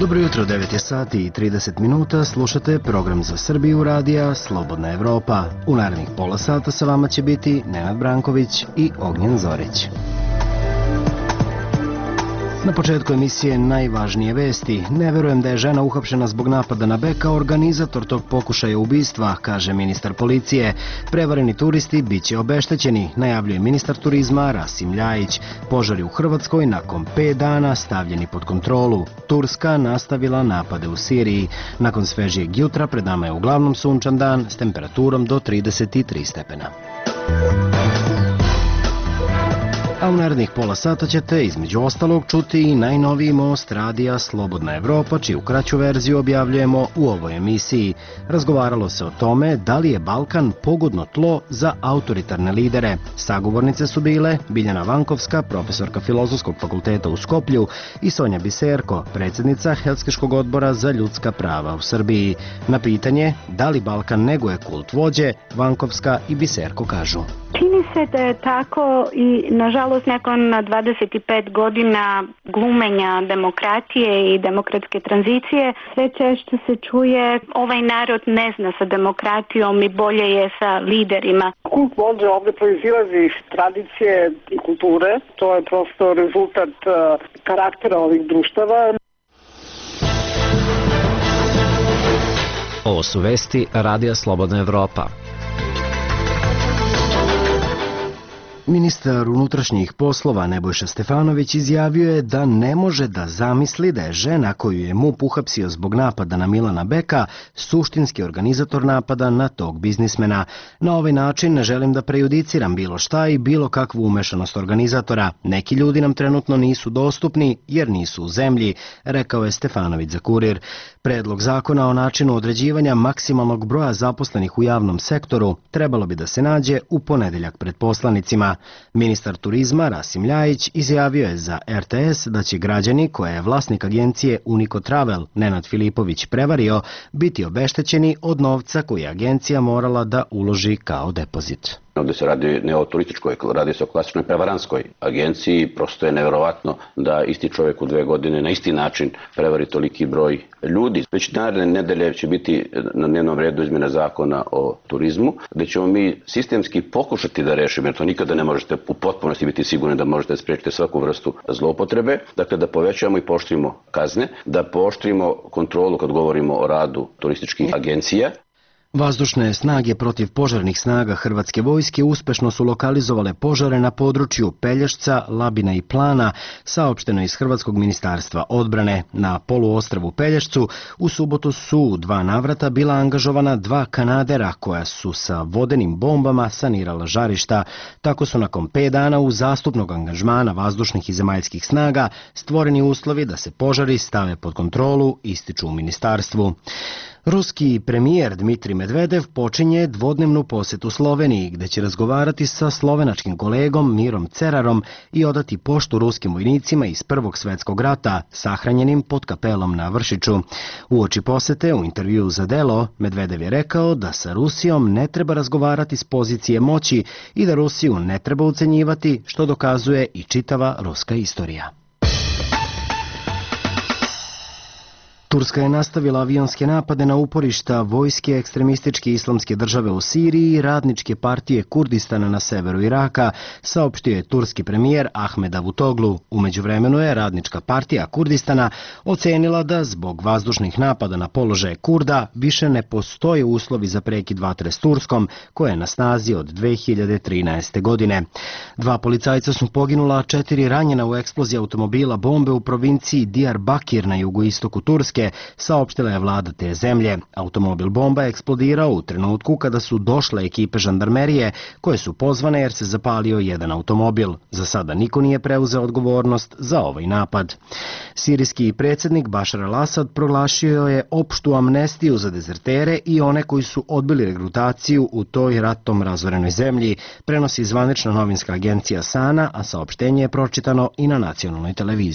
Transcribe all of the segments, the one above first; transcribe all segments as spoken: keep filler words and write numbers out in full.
Dobro jutro, devet je sati i trideset minuta, slušate program za Srbiju radija Slobodna Evropa. U narednih pola sata sa vama će biti Nenad Branković i Ognjen Zorić. Na početku emisije najvažnije vesti. Ne verujem da je žena uhapšena zbog napada na Beka organizator tog pokušaja ubistva, kaže ministar policije. Prevareni turisti biće obeštećeni, najavljuje ministar turizma Rasim Ljajić. Požari u Hrvatskoj nakon pet dana stavljeni pod kontrolu. Turska nastavila napade u Siriji. Nakon svežijeg jutra pred nama je uglavnom sunčan dan s temperaturom do trideset tri stepena. A u narednih pola sata ćete između ostalog čuti i najnoviji most radija Slobodna Evropa, čiju kraću verziju objavljujemo u ovoj emisiji. Razgovaralo se o tome da li je Balkan pogodno tlo za autoritarne lidere. Sagovornice su bile Biljana Vankovska, profesorka Filozofskog fakulteta u Skoplju, i Sonja Biserko, predsjednica Helsinškog odbora za ljudska prava u Srbiji. Na pitanje da li Balkan neguje kult vođe, Vankovska i Biserko kažu: Čini se da je tako i nažalost nakon dvadeset pet godina glumenja demokratije i demokratske tranzicije sve češće se čuje ovaj narod ne zna sa demokratijom i bolje je sa liderima. Kult vođe ovdje proizilazi iz tradicije i kulture, to je prosto rezultat uh, karaktera ovih društava. Ovo su vesti Radija Slobodna Evropa. Ministar unutrašnjih poslova Nebojša Stefanović izjavio je da ne može da zamisli da je žena koju je MUP uhapsio zbog napada na Milana Beka suštinski organizator napada na tog biznismena. Na ovaj način ne želim da prejudiciram bilo šta i bilo kakvu umešanost organizatora. Neki ljudi nam trenutno nisu dostupni jer nisu u zemlji, rekao je Stefanović za Kurir. Predlog zakona o načinu određivanja maksimalnog broja zaposlenih u javnom sektoru trebalo bi da se nađe u ponedeljak pred poslanicima. Ministar turizma Rasim Ljajić izjavio je za R T S da će građani koje je vlasnik agencije Unico Travel Nenad Filipović prevario biti obeštećeni od novca koji je agencija morala da uloži kao depozit. Ovdje se radi ne o turističkoj, radi se o klasičnoj prevaranskoj agenciji. Prosto je nevjerovatno da isti čovjek u dve godine na isti način prevari toliki broj ljudi. Već naredne nedelje će biti na dnevnom redu izmjena zakona o turizmu, gdje ćemo mi sistemski pokušati da rešimo, jer to nikada ne možete u potpunosti biti sigurni da možete spriječiti svaku vrstu zloupotrebe. Dakle, da povećamo i pooštrimo kazne, da pooštrimo kontrolu kad govorimo o radu turističkih agencija. Vazdušne snage protiv požarnih snaga Hrvatske vojske uspešno su lokalizovale požare na području Pelješca, Labina i Plana, saopšteno iz Hrvatskog ministarstva odbrane. Na poluostrvu Pelješcu u subotu su u dva navrata bila angažovana dva kanadera koja su sa vodenim bombama sanirala žarišta. Tako su nakon pet dana uzastupnog angažmana vazdušnih i zemaljskih snaga stvoreni uslovi da se požari stave pod kontrolu, ističu u ministarstvu. Ruski premijer Dmitrij Medvedev počinje dvodnevnu posetu Sloveniji, gde će razgovarati sa slovenačkim kolegom Mirom Cerarom i odati poštu ruskim vojnicima iz Prvog svetskog rata, sahranjenim pod kapelom na Vršiću. Uoči posete u intervjuu za Delo, Medvedev je rekao da sa Rusijom ne treba razgovarati s pozicije moći i da Rusiju ne treba ucenjivati, što dokazuje i čitava ruska istorija. Turska je nastavila avionske napade na uporišta vojske ekstremističke islamske države u Siriji i radničke partije Kurdistana na severu Iraka, saopštio je turski premijer Ahmed Davutoglu. U međuvremenu je radnička partija Kurdistana ocenila da zbog vazdušnih napada na položaje Kurda više ne postoje uslovi za prekid vatre s Turskom, koja je na snazi od dve hiljade trinaeste. godine. Dva policajca su poginula, a četiri ranjena u eksploziji automobila bombe u provinciji Diyarbakir na jugoistoku Turske, saopštila je vlada te zemlje. Automobil bomba je eksplodirao u trenutku kada su došle ekipe žandarmerije koje su pozvane jer se zapalio jedan automobil. Za sada niko nije preuzeo odgovornost za ovaj napad. Sirijski predsjednik Bašar al-Asad proglašio je opštu amnestiju za dezertere i one koji su odbili regrutaciju u toj ratom razorenoj zemlji, prenosi zvanična novinska agencija Sana, a saopštenje je pročitano i na nacionalnoj televiziji.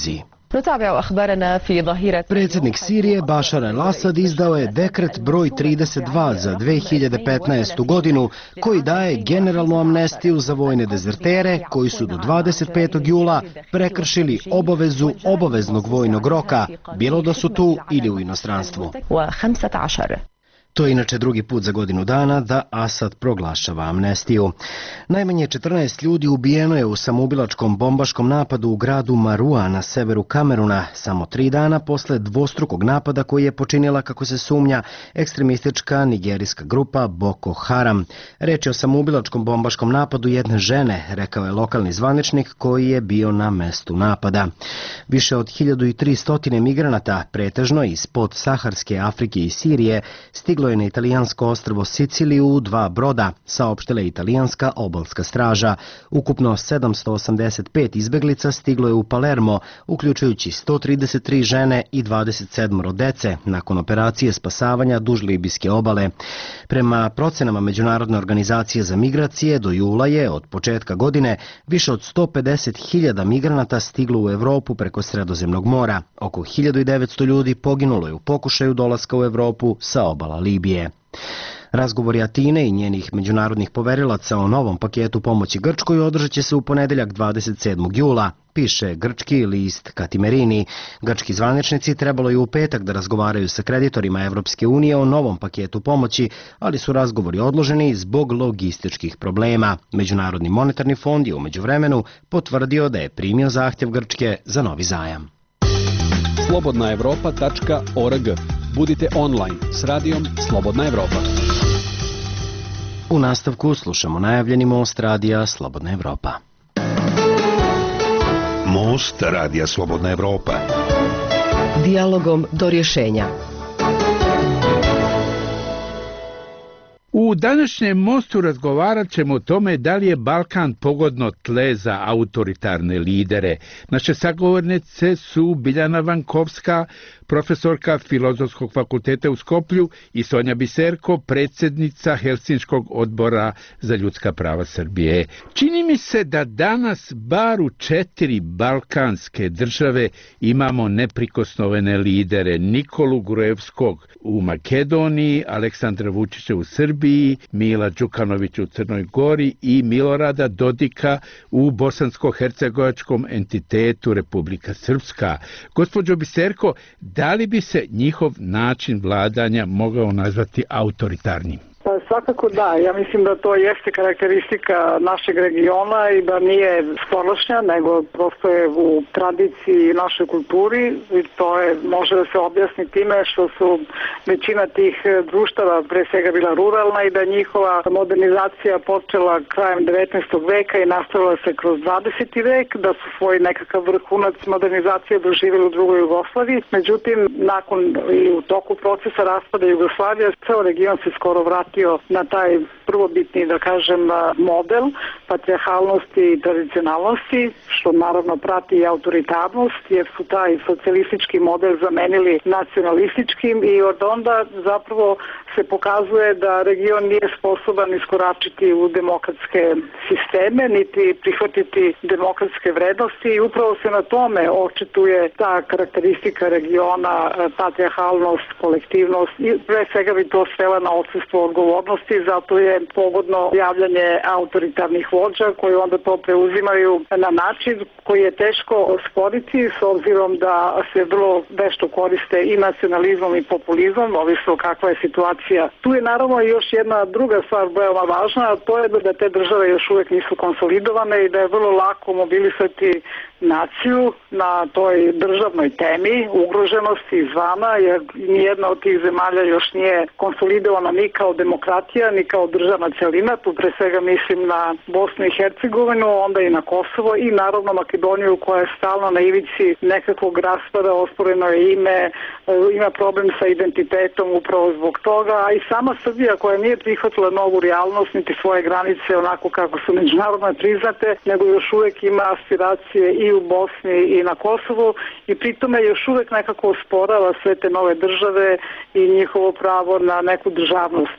Predsjednik Sirije Bašar el-Asad izdao je dekret broj trideset dva za dve hiljade petnaestu godinu koji daje generalnu amnestiju za vojne dezertere koji su do dvadeset petog jula prekršili obavezu obaveznog vojnog roka, bilo da su tu ili u inostranstvu. To je inače drugi put za godinu dana da Asad proglašava amnestiju. Najmanje četrnaest ljudi ubijeno je u samoubilačkom bombaškom napadu u gradu Marua na severu Kameruna, samo tri dana posle dvostrukog napada koji je počinila, kako se sumnja, ekstremistička nigerijska grupa Boko Haram. Reč je o samoubilačkom bombaškom napadu jedne žene, rekao je lokalni zvaničnik koji je bio na mestu napada. Više od hiljadu tristo migranata, pretežno iz podsaharske Afrike i Sirije, stiglo je na italijansko ostrvo Siciliju u dva broda, saopštila je italijanska obalska straža. Ukupno sedamsto osamdeset pet izbeglica stiglo je u Palermo, uključujući sto trideset tri žene i dvadeset sedam dece, nakon operacije spasavanja duž libijske obale. Prema procenama Međunarodne organizacije za migracije, do jula je od početka godine više od sto pedeset hiljada migranata stiglo u Evropu preko Sredozemnog mora. Oko hiljadu devetsto ljudi poginulo je u pokušaju dolaska u Evropu sa obala Libije. Razgovori Atine i njenih međunarodnih poverilaca o novom paketu pomoći Grčkoj održat će se u ponedeljak dvadeset sedmog jula, piše grčki list Katimerini. Grčki zvaničnici trebalo je u petak da razgovaraju sa kreditorima Evropske unije o novom paketu pomoći, ali su razgovori odloženi zbog logističkih problema. Međunarodni monetarni fond je u međuvremenu potvrdio da je primio zahtjev Grčke za novi zajam. slobodna evropa tačka org. Budite online s radijom Slobodna Evropa. U nastavku slušamo najavljeni most radija Slobodna Evropa. Most radija Slobodna Evropa. Dijalogom do rješenja. U današnjem mostu razgovarat ćemo o tome da li je Balkan pogodno tle za autoritarne lidere. Naše sagovornice su Biljana Vankovska, profesorka Filozofskog fakulteta u Skoplju, i Sonja Biserko, predsjednica Helsinškog odbora za ljudska prava Srbije. Čini mi se da danas bar u četiri balkanske države imamo neprikosnovene lidere: Nikolu Gruevskog u Makedoniji, Aleksandra Vučića u Srbiji, Mila Đukanovića u Crnoj Gori i Milorada Dodika u bosansko-hercegovačkom entitetu Republika Srpska. Gospođo Biserko, da li bi se njihov način vladanja mogao nazvati autoritarnim? Pa svakako da, ja mislim da to jeste karakteristika našeg regiona i da nije sporošnja, nego prosto je u tradiciji i našoj kulturi, i to je, može da se objasni time što su većina tih društava pre svega bila ruralna i da njihova modernizacija počela krajem devetnaestog veka i nastavila se kroz dvadeseti vek, da su svoj nekakav vrhunac modernizacije doživjeli u drugoj Jugoslaviji. Međutim, nakon i u toku procesa raspada Jugoslavije, ceo region se skoro vratio na taj prvobitni, da kažem, model patrijarhalnosti i tradicionalnosti, što naravno prati i autoritarnost, jer su taj socijalistički model zamenili nacionalističkim, i od onda zapravo se pokazuje da region nije sposoban iskoračiti u demokratske sisteme, niti prihvatiti demokratske vrednosti, i upravo se na tome očituje ta karakteristika regiona, patrijarhalnost, kolektivnost, i pre svega bi to svela na odsustvo odgovornosti, zato je pogodno javljanje autoritarnih vođa koji onda to preuzimaju na način koji je teško osporiti, s obzirom da se vrlo vešto koriste i nacionalizmom i populizmom, ovisno kakva je situacija. Tu je naravno još jedna druga stvar veoma važna, a to je da te države još uvek nisu konsolidovane i da je vrlo lako mobilisati naciju na toj državnoj temi ugroženosti izvana, jer nijedna od tih zemalja još nije konsolidovana ni kao demokratija, ni kao državna celina. Tu pre svega mislim na Bosnu i Hercegovinu, onda i na Kosovo i naravno Makedoniju, koja je stalno na ivici nekakvog raspada, osporeno je ime, ima problem sa identitetom upravo zbog toga, a i sama Srbija, koja nije prihvatila novu realnost niti svoje granice onako kako su međunarodno priznate, nego još uvek ima aspiracije i u Bosni i na Kosovu, i pritome još uvek nekako osporava sve te nove države i njihovo pravo na neku državnost. Tako da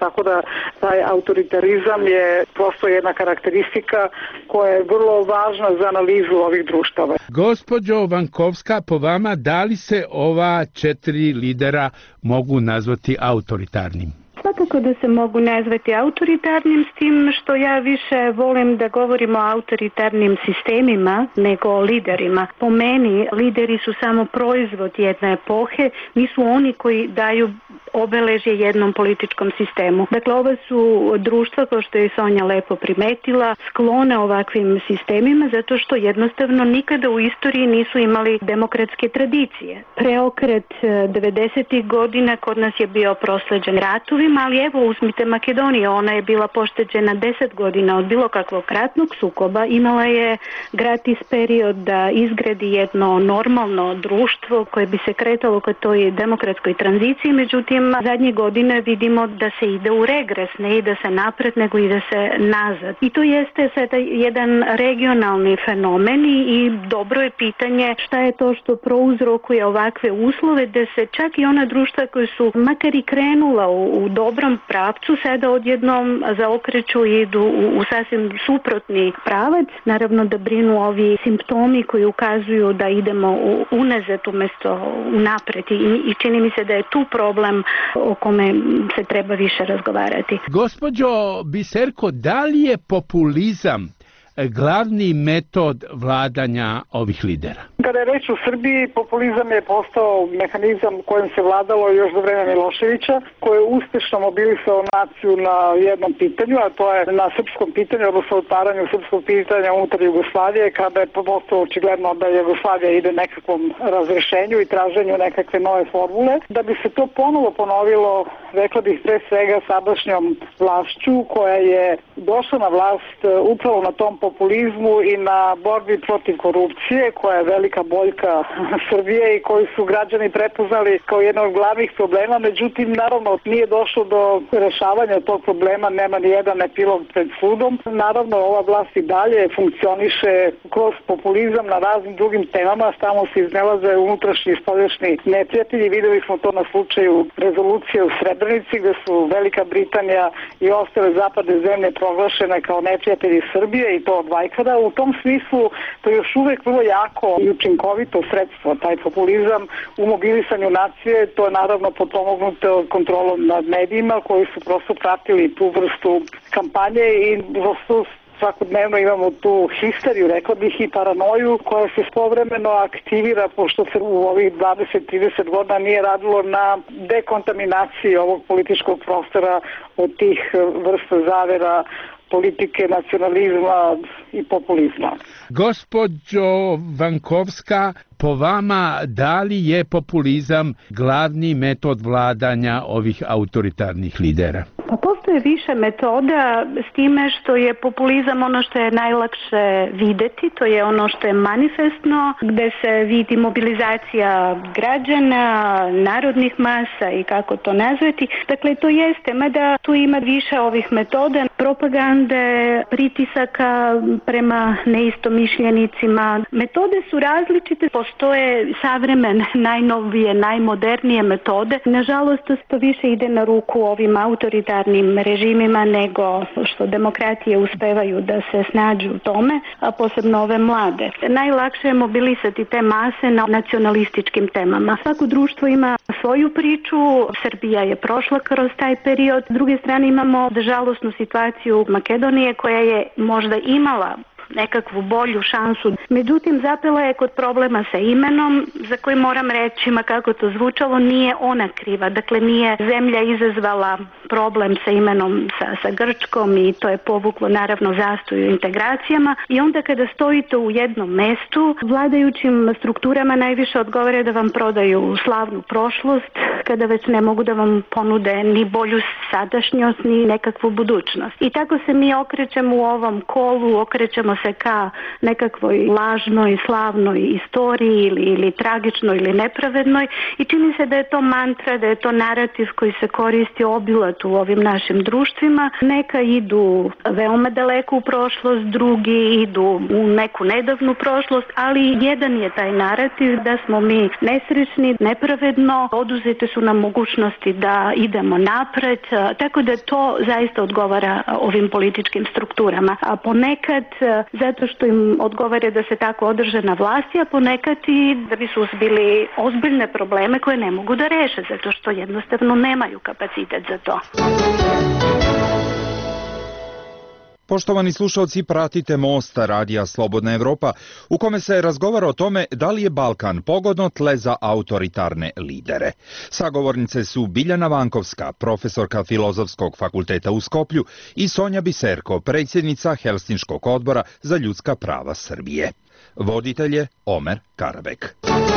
taj autoritarizam je prosto jedna karakteristika koja je vrlo važna za analizu ovih društava. Gospođo Vankovska, po vama da li se ova četiri lidera mogu nazvati autoritarnim? Svakako da se mogu nazvati autoritarnim, s tim što ja više volim da govorimo o autoritarnim sistemima nego o liderima. Po meni, lideri su samo proizvod jedne epohe, nisu oni koji daju obeležje jednom političkom sistemu. Dakle, ova su društva, kao što je Sonja lepo primetila, sklone ovakvim sistemima zato što jednostavno nikada u istoriji nisu imali demokratske tradicije. Preokret devedesetih godina kod nas je bio prosleđen ratovima, ali evo uzmite Makedoniju, ona je bila pošteđena deset godina od bilo kakvog ratnog sukoba, imala je gratis period da izgradi jedno normalno društvo koje bi se kretalo ka toj demokratskoj tranziciji, međutim zadnje godine vidimo da se ide u regres, ne ide se napred, nego ide se nazad. I to jeste sada jedan regionalni fenomen i dobro je pitanje šta je to što prouzrokuje ovakve uslove da se čak i ona društva koje su makar i krenula u, u dobrom pravcu sada odjednom zaokreću i idu u, u sasvim suprotni pravac. Naravno da brinu ovi simptomi koji ukazuju da idemo u, unazad umjesto unapred i, i čini mi se da je tu problem o kome se treba više razgovarati. Gospođo Biserko, da li je populizam glavni metod vladanja ovih lidera? Kada je reč u Srbiji, populizam je postao mehanizam kojim se vladalo još za vreme Miloševića, koji je uspešno mobilisao naciju na jednom pitanju, a to je na srpskom pitanju, odnosno otvaranju srpskog pitanja unutar Jugoslavije, kada je postao očigledno da Jugoslavija ide nekakvom razrešenju i traženju nekakve nove formule. Da bi se to ponovo ponovilo, rekla bih pre svega sadašnjom vlašću, koja je došla na vlast upravo na tom populizmu i na borbi protiv korupcije, koja je velika boljka Srbije i koju su građani prepoznali kao jedan od glavnih problema. Međutim, naravno, nije došlo do rešavanja tog problema, nema ni jedan epilog pred sudom. Naravno, ova vlast i dalje funkcioniše kroz populizam na raznim drugim temama, tamo se iznelaze unutrašnji i spoljašnji neprijatelji. Videli smo to na slučaju rezolucije u Srebrenici, gde su Velika Britanija i ostale zapadne zemlje proglašene kao neprijatelji Srbije i to od vajkada. U tom smislu to je još uvek vrlo jako i učinkovito sredstvo, taj populizam u mobilisanju nacije. To je naravno potpomognuto kontrolom nad medijima koji su prosto pratili tu vrstu kampanje i prosto svakodnevno imamo tu histeriju, rekla bih, i paranoju koja se povremeno aktivira, pošto se u ovih dvadeset do trideset godina nije radilo na dekontaminaciji ovog političkog prostora od tih vrsta zavera, politike, nacionalizma i populizma. Gospođo Vankovska, po vama da li je populizam glavni metod vladanja ovih autoritarnih lidera? Pa postoje više metoda, s time što je populizam ono što je najlakše videti, to je ono što je manifestno, gde se vidi mobilizacija građana, narodnih masa i kako to nazvati. Dakle, to jeste, mada tu ima više ovih metoda, propagande, pritisaka prema neistomišljenicima. Metode su različite, postoje savremene, najnovije, najmodernije metode. Nažalost, to više ide na ruku ovim autoritarnim režimima nego što demokratije uspevaju da se snađu u tome, a posebno ove mlade. Najlakše je mobilisati te mase na nacionalističkim temama. Svako društvo ima svoju priču, Srbija je prošla kroz taj period. S druge strane imamo žalosnu situaciju Makedonije koja je možda imala nekakvu bolju šansu. Međutim, zapela je kod problema sa imenom, za koji moram reći, ma kako to zvučalo, nije ona kriva. Dakle, nije zemlja izazvala problem sa imenom sa, sa Grčkom i to je povuklo naravno zastoj u integracijama. I onda kada stojite u jednom mestu, vladajućim strukturama najviše odgovore da vam prodaju slavnu prošlost, kada već ne mogu da vam ponude ni bolju sadašnjost, ni nekakvu budućnost. I tako se mi okrećemo u ovom kolu, okrećemo se ka nekakvoj lažnoj, slavnoj istoriji ili, ili tragičnoj ili nepravednoj i čini se da je to mantra, da je to narativ koji se koristi obilat u ovim našim društvima. Neka idu veoma daleko u prošlost, drugi idu u neku nedavnu prošlost, ali jedan je taj narativ da smo mi nesrećni, nepravedno, oduzete su su nam mogućnosti da idemo napred, tako da to zaista odgovara ovim političkim strukturama. A ponekad zato što im odgovara da se tako održe na vlasti, a ponekad i da bi suzbili ozbiljne probleme koje ne mogu da reše, zato što jednostavno nemaju kapacitet za to. Poštovani slušalci, pratite Most, radija Slobodna Evropa, u kome se razgovara o tome da li je Balkan pogodno tle za autoritarne lidere. Sagovornice su Biljana Vankovska, profesorka Filozofskog fakulteta u Skoplju, i Sonja Biserko, predsjednica Helsinškog odbora za ljudska prava Srbije. Voditelj je Omer Karabek.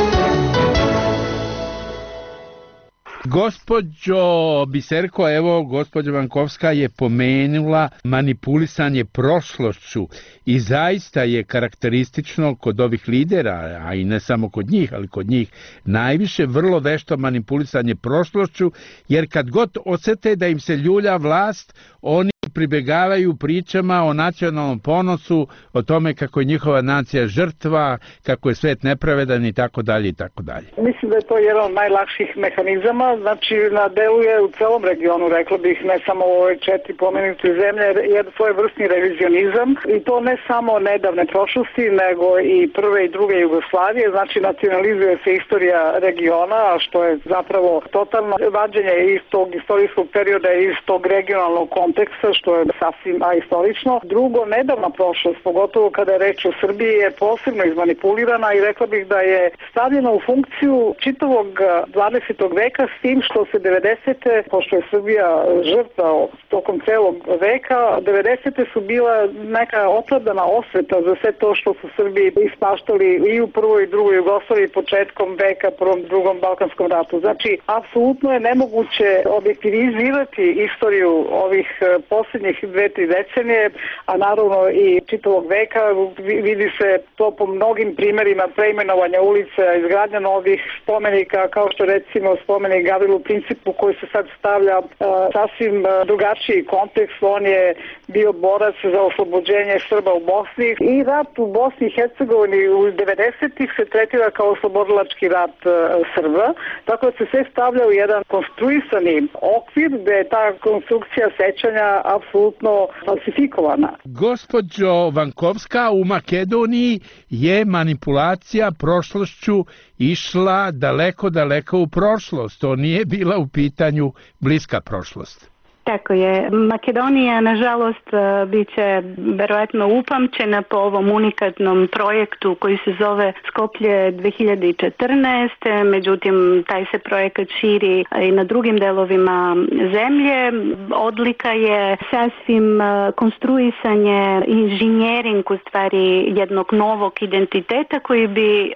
Gospođo Biserko, evo, gospođa Vankovska je pomenula manipulisanje prošlošću i zaista je karakteristično kod ovih lidera, a i ne samo kod njih, ali kod njih najviše vrlo vešto manipulisanje prošlošću, jer kad god osete da im se ljulja vlast, oni pribegavaju pričama o nacionalnom ponosu, o tome kako je njihova nacija žrtva, kako je svet nepravedan i tako dalje i tako dalje. Mislim da je to jedan od najlakših mehanizama, znači na delu je u celom regionu, rekla bih, ne samo u ove četiri pomenute zemlje, je svojevrsni revizionizam i to ne samo nedavne prošlosti, nego i prve i druge Jugoslavije, znači nacionalizuje se istorija regiona, a što je zapravo totalno vađenje iz tog istorijskog perioda, iz tog regionalnog konteksta, što je sasvim ahistorično. Drugo, nedavna prošlost, pogotovo kada je reč o Srbiji, je posebno izmanipulirana i rekla bih da je stavljena u funkciju čitavog dvadesetog veka, s tim što se devedesete, pošto je Srbija žrtva tokom celog veka, devedesete su bila neka opravdana osveta za sve to što su Srbi ispaštali i u prvoj i drugoj Jugoslaviji početkom veka, prvom, drugom Balkanskom ratu. Znači, apsolutno je nemoguće objektivizirati istoriju ovih posljednjih dve, tri decenije, a naravno i čitavog veka. Vidi se to po mnogim primjerima preimenovanja ulica, izgradnja novih spomenika, kao što recimo spomenik Gavrilu Principu, koji se sad stavlja uh, sasvim uh, drugačiji kontekst. On je bio borac za oslobođenje Srba u Bosni i rat u Bosni i Hercegovini u devedesetih se tretira kao oslobodilački rat uh, Srba, tako da se sve stavlja u jedan konstruisani okvir gde je ta konstrukcija sećanja apsolutno falsifikovana. Gospođo Vankovska, u Makedoniji je manipulacija prošlošću išla daleko, daleko u prošlost. To nije bila u pitanju bliska prošlost. Tako je. Makedonija, nažalost, bit će verovatno upamćena po ovom unikatnom projektu koji se zove Skoplje dve hiljade četrnaeste. Međutim, taj se projekat širi i na drugim delovima zemlje. Odlika je sasvim konstruisanje, inženjering u stvari jednog novog identiteta koji bi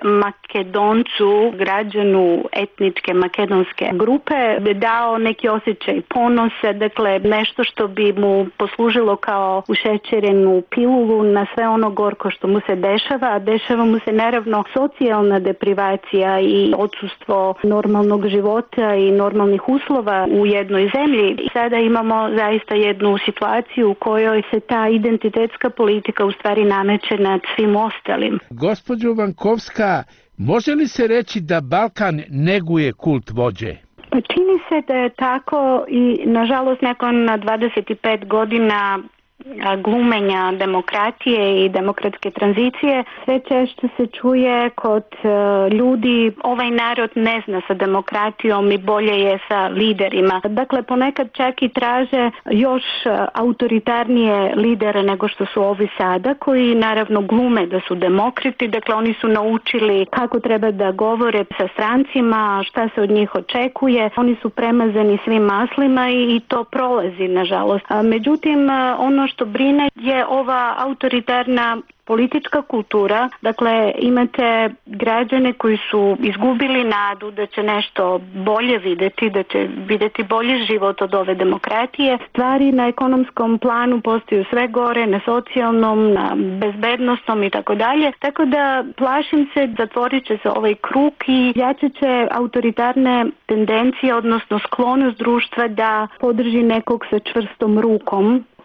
Makedoncu, građanu etničke makedonske grupe, dao neki osjećaj ponosa, dakle nešto što bi mu poslužilo kao ušećerenu pilulu na sve ono gorko što mu se dešava, a dešava mu se naravno socijalna deprivacija i odsustvo normalnog života i normalnih uslova u jednoj zemlji. I sada imamo zaista jednu situaciju u kojoj se ta identitetska politika u stvari nameće nad svim ostalim. Gospođo Vankovska, može li se reći da Balkan neguje kult vođe? Čini se da je tako i nažalost nakon dvadeset pet godina glumenja demokratije i demokratske tranzicije sve češće se čuje kod ljudi ovaj narod ne zna sa demokratijom i bolje je sa liderima. Dakle, ponekad čak i traže još autoritarnije lidere nego što su ovi sada, koji naravno glume da su demokrati. Dakle, oni su naučili kako treba da govore sa strancima, šta se od njih očekuje. Oni su premazani svim maslima i, i to prolazi, nažalost. A, međutim, ono što brine je ova autoritarna politička kultura. Dakle, imate građane koji su izgubili nadu da će nešto bolje videti, da će videti bolji život od ove demokratije. Stvari na ekonomskom planu postaju sve gore, na socijalnom, na bezbednostnom i tako dalje. Tako da plašim se, zatvorit će se ovaj krug i jačat će autoritarne tendencije, odnosno sklonost društva da podrži nekog sa čvrstom rukom,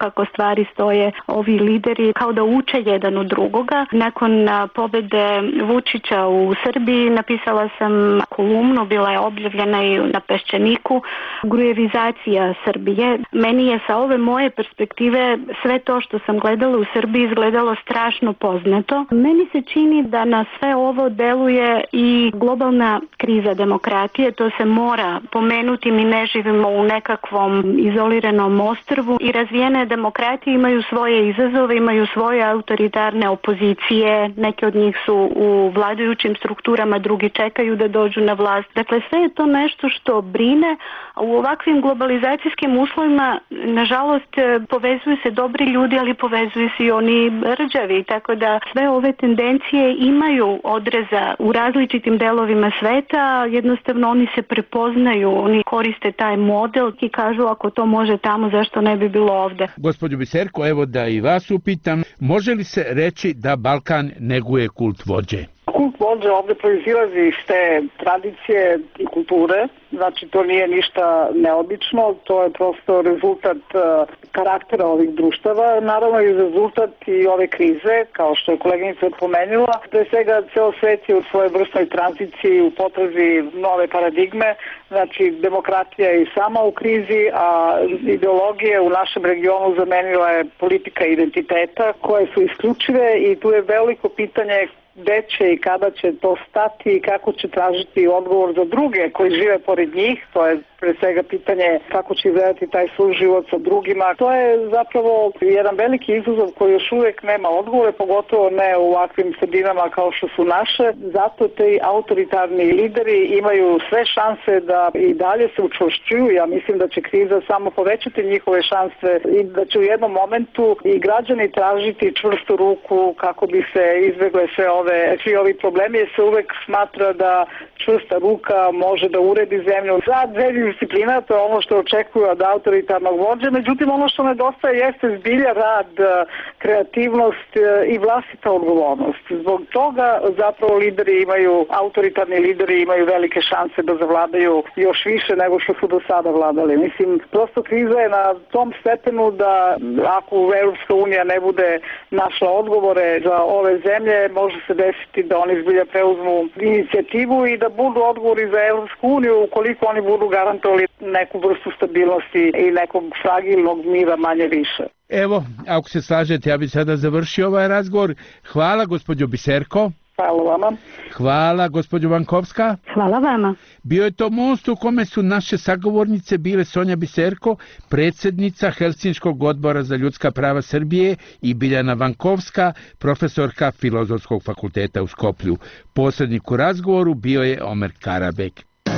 kako stvari stoje, ovi lideri kao da uče jedan od drugoga. Nakon pobjede Vučića u Srbiji napisala sam kolumnu, bila je objavljena i na Peščaniku, grujevizacija Srbije. Meni je sa ove moje perspektive sve to što sam gledala u Srbiji izgledalo strašno poznato. Meni se čini da na sve ovo deluje i globalna kriza demokratije, to se mora pomenuti, mi ne živimo u nekakvom izoliranom ostrvu i razvijene demokratije imaju svoje izazove, imaju svoje autoritarne opozicije, neke od njih su u vladajućim strukturama, drugi čekaju da dođu na vlast. Dakle, sve je to nešto što brine, a u ovakvim globalizacijskim uslovima, nažalost, povezuju se dobri ljudi, ali povezuju se i oni rđavi, tako da sve ove tendencije imaju odreza u različitim delovima sveta, jednostavno oni se prepoznaju, oni koriste taj model i kažu ako to može tamo, zašto ne bi bilo ovde. Gospođo Biserko, evo da i vas upitam, može li se reći da Balkan neguje kult vođe? Kult vođe ovde proizilazi iz te tradicije i kulture, znači to nije ništa neobično, to je prosto rezultat uh, karaktera ovih društava, naravno i rezultat i ove krize, kao što je koleginica pomenula. Pre svega, ceo svet je u svojoj vrstnoj tranziciji u potrazi nove paradigme, znači demokratija je i sama u krizi, a ideologije u našem regionu zamenila je politika identiteta, koje su isključive i tu je veliko pitanje gde će i kada će to stati i kako će tražiti odgovor za druge koji žive pored njih. To je pre svega pitanje kako će izgledati taj suživot sa drugima. To je zapravo jedan veliki izazov koji još uvijek nema odgovore, pogotovo ne u ovakvim sredinama kao što su naše. Zato te autoritarni lideri imaju sve šanse da i dalje se učvršćuju. Ja mislim da će kriza samo povećati njihove šanse i da će u jednom momentu i građani tražiti čvrstu ruku kako bi se izbjegle sve ove, svi ovi problemi, jer se uvek smatra da čvrsta ruka može da uredi zemlju. Za dve disciplina, to je ono što očekuju od autoritarnog vođe, međutim ono što nedostaje jeste zbilja rad, kreativnost i vlastita odgovornost. Zbog toga zapravo lideri imaju, autoritarni lideri imaju velike šanse da zavladaju još više nego što su do sada vladali. Mislim, prosto kriza je na tom stepenu da ako Evropska unija ne bude našla odgovore za ove zemlje, može se desiti da oni zbilja preuzmu inicijativu i da budu odgovori za Evropsku uniju ukoliko oni budu garantovali neku vrstu stabilnosti i nekog fragilnog mira manje više. Evo, ako se slažete, ja bih sada završio ovaj razgovor. Hvala, gospođo Biserko. Hvala vama. Hvala, gospođo Vankovska. Hvala vama. Bio je to most u kome su naše sagovornice bile Sonja Biserko, predsjednica Helsinškog odbora za ljudska prava Srbije, i Biljana Vankovska, profesorka Filozofskog fakulteta u Skoplju. Posrednik u razgovoru bio je Omer Karabek.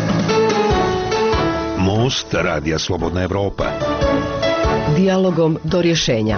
Most Radija Slobodna Evropa. Dijalogom do rješenja.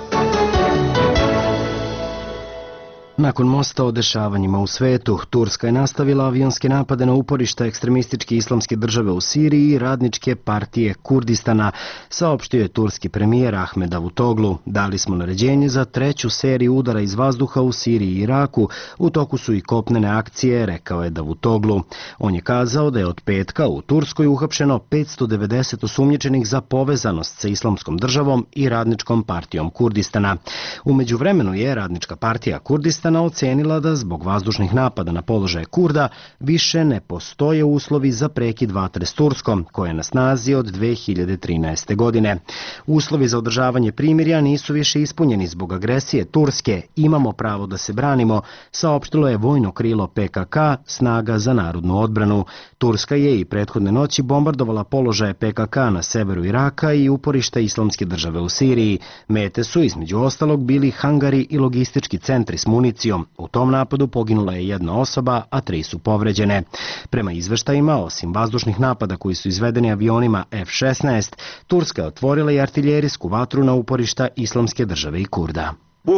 Nakon mosta o dešavanjima u svetu, Turska je nastavila avionske napade na uporišta ekstremističke islamske države u Siriji i radničke partije Kurdistana, saopštio je turski premijer Ahmed Davutoglu. Dali smo naređenje za treću seriju udara iz vazduha u Siriji i Iraku, u toku su i kopnene akcije, rekao je Davutoglu. On je kazao da je od petka u Turskoj uhapšeno petsto devedeset osumnjičenih za povezanost sa islamskom državom i radničkom partijom Kurdistana. U međuvremenu je radnička partija Kurdistana ocenila da zbog vazdušnih napada na položaje Kurda više ne postoje uslovi za prekid vatre s Turskom, koja je na snazi od dve hiljade trinaeste. godine. Uslovi za održavanje primirja nisu više ispunjeni zbog agresije Turske. Imamo pravo da se branimo, saopštilo je vojno krilo P K K, snaga za narodnu odbranu. Turska je i prethodne noći bombardovala položaje P K K na severu Iraka i uporišta islamske države u Siriji. Mete su između ostalog bili hangari i logistički centri s municijom. U tom napadu poginula je jedna osoba, a tri su povređene. Prema izveštajima, osim vazdušnih napada koji su izvedeni avionima F šesnaest, Turska je otvorila i artiljerijsku vatru na uporišta islamske države i Kurda.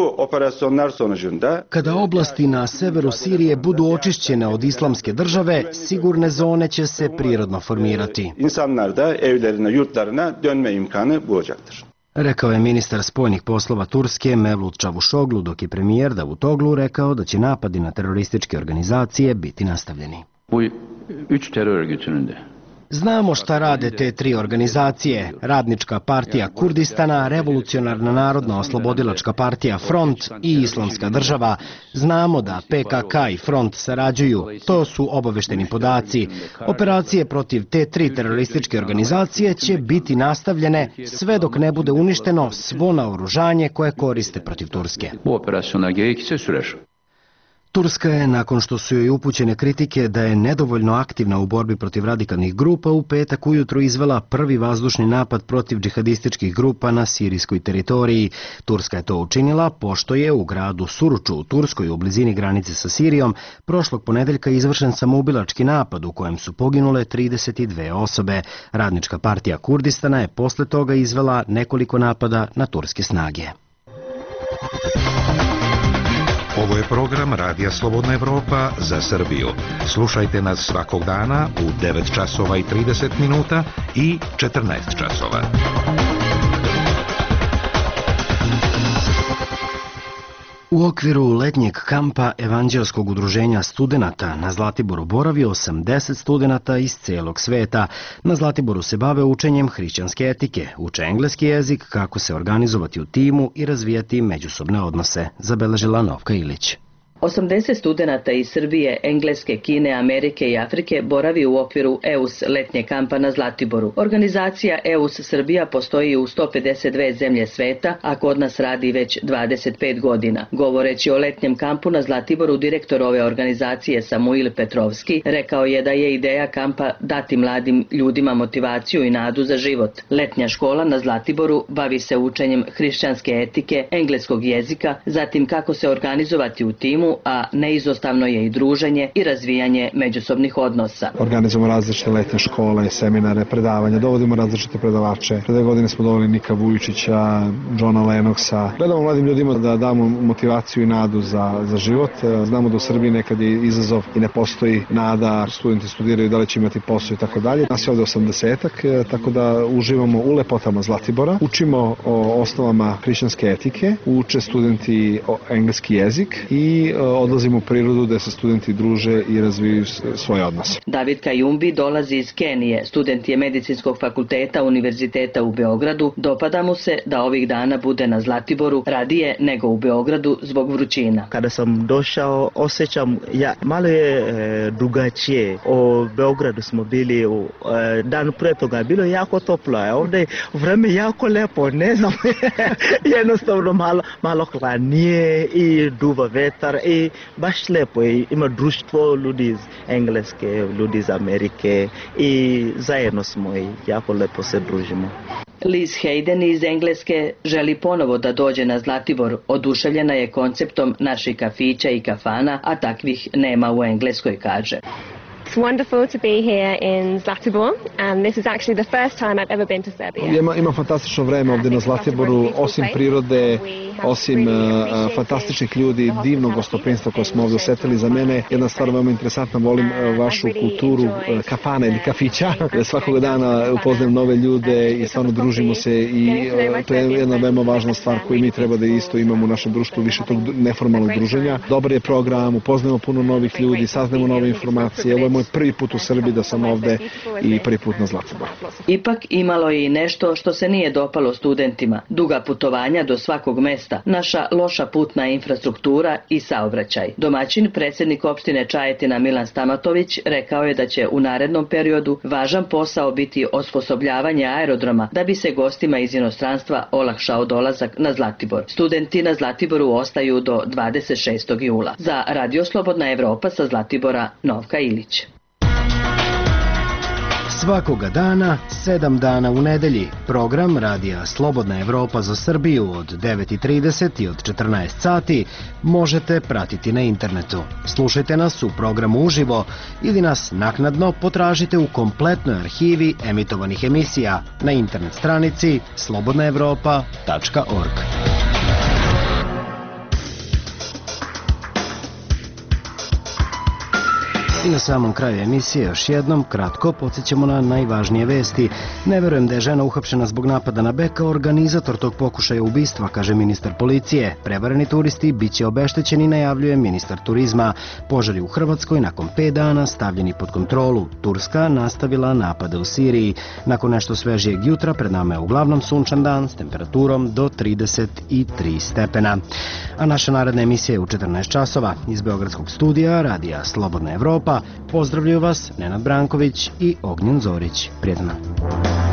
Kada oblasti na severu Sirije budu očišćene od islamske države, sigurne zone će se prirodno formirati. Rekao je ministar spoljnih poslova Turske Mevlut Çavuşoğlu, dok je premijer Davutoglu rekao da će napadi na terorističke organizacije biti nastavljeni. Bu üç terör örgütünün de Znamo šta rade te tri organizacije, Radnička partija Kurdistana, Revolucionarna narodna oslobodilačka partija Front i Islamska država. Znamo da P K K i Front sarađuju, to su obavešteni podaci. Operacije protiv te tri terorističke organizacije će biti nastavljene sve dok ne bude uništeno svo naoružanje koje koriste protiv Turske. Bu operasyona gerekirse sürer. Turska je, nakon što su joj upućene kritike da je nedovoljno aktivna u borbi protiv radikalnih grupa, u petak ujutru izvela prvi vazdušni napad protiv džihadističkih grupa na sirijskoj teritoriji. Turska je to učinila pošto je u gradu Suruču u Turskoj u blizini granice sa Sirijom prošlog ponedeljka izvršen samoubilački napad u kojem su poginule trideset dve osobe. Radnička partija Kurdistana je posle toga izvela nekoliko napada na turske snage. Ovo je program Radija Slobodna Evropa za Srbiju. Slušajte nas svakog dana u devet časova i trideset minuta i četrnaest časova. U okviru letnjeg kampa Evanđelskog udruženja studenata na Zlatiboru boravi osamdeset studenata iz celog sveta. Na Zlatiboru se bave učenjem hrišćanske etike, uče engleski jezik, kako se organizovati u timu i razvijati međusobne odnose, zabeležila Novka Ilić. osamdeset studenata iz Srbije, Engleske, Kine, Amerike i Afrike boravi u okviru E U S letnje kampa na Zlatiboru. Organizacija E U S Srbija postoji u sto pedeset dve zemlje sveta, a kod nas radi već dvadeset pet godina. Govoreći o letnjem kampu na Zlatiboru, direktor ove organizacije Samuil Petrovski rekao je da je ideja kampa dati mladim ljudima motivaciju i nadu za život. Letnja škola na Zlatiboru bavi se učenjem hrišćanske etike, engleskog jezika, zatim kako se organizovati u timu, a neizostavno je i druženje i razvijanje međusobnih odnosa. Organizujemo različite letnje škole, seminare, predavanja, dovodimo različite predavače. Pre dve godine smo doveli Nika Vujičića, Johna Lennoxa. Gledamo mladim ljudima da damo motivaciju i nadu za, za život. Znamo da u Srbiji nekad je izazov i ne postoji nada, studenti studiraju da li će imati posao i tako dalje. Nas je ovde osamdesetak, tako da uživamo u lepotama Zlatibora. Učimo o osnovama hrišćanske etike, uče studenti engleski jezik i odlazimo u prirodu da se studenti druže i razvijaju svoje odnose. David Kajumbi dolazi iz Kenije, student je medicinskog fakulteta Univerziteta u Beogradu. Dopada mu se da ovih dana bude na Zlatiboru radije nego u Beogradu zbog vrućina. Kada sam došao, osjećam, ja, malo je e, drugačije. U Beogradu smo bili u e, dan pre toga, bilo je jako toplo, a ovdje vreme jako lepo, ne znam, jednostavno malo, malo hladnije i duva vetar i baš lepo je, ima društvo ljudi iz Engleske, ljudi iz Amerike i zajedno smo i jako lepo se družimo. Liz Hayden iz Engleske želi ponovo da dođe na Zlatibor. Oduševljena je konceptom naših kafića i kafana, a takvih nema u Engleskoj, kaže. It's wonderful to be here in Zlatibor, and this is actually the first time I've ever been to Serbia. Ima, ima fantastično vreme ovdje na Zlatiboru, osim prirode, osim uh, fantastičnih ljudi, divnog gostoprinstva koje smo ovdje osetili. Za mene jedna stvar veoma interesantna, volim uh, vašu kulturu uh, kafana ili kafića. Svakog dana upoznajem nove ljude i stvarno družimo se i uh, to je jedna veoma važna stvar koju mi treba da isto imamo u našem društvu, više tog neformalnog druženja. Dobar je program, upoznajemo puno novih ljudi, saznajemo nove informacije. Ovo je moj prvi put u Srbiji da sam ovde i prvi put na Zlatiboru. Ipak imalo je i nešto što se nije dopalo studentima. Duga putovanja do svakog mesta, naša loša putna infrastruktura i saobraćaj. Domaćin, predsjednik opštine Čajetina Milan Stamatović, rekao je da će u narednom periodu važan posao biti osposobljavanje aerodroma da bi se gostima iz inostranstva olakšao dolazak na Zlatibor. Studenti na Zlatiboru ostaju do dvadeset šestog jula. Za Radio Slobodna Evropa sa Zlatibora, Novka Ilić. Svakoga dana, sedam dana u nedelji, program Radija Slobodna Evropa za Srbiju od devet i trideset i od četrnaest sati možete pratiti na internetu. Slušajte nas u programu uživo ili nas naknadno potražite u kompletnoj arhivi emitovanih emisija na internet stranici slobodna evropa tačka org. I na samom kraju emisije još jednom kratko podsjećamo na najvažnije vesti. Ne verujem da je žena uhapšena zbog napada na beka, organizator tog pokušaja ubistva, kaže ministar policije. Prevareni turisti bit će obeštećeni, najavljuje ministar turizma. Požari u Hrvatskoj nakon pet dana stavljeni pod kontrolu. Turska nastavila napade u Siriji. Nakon nešto svežijeg jutra pred nama je uglavnom sunčan dan s temperaturom do trideset tri stepena. A naša naredna emisija je u četrnaest časova. Iz Beogradskog studija Radija Slobodna Evropa pozdravljaju vas Nenad Branković i Ognjen Zorić. Prijetno.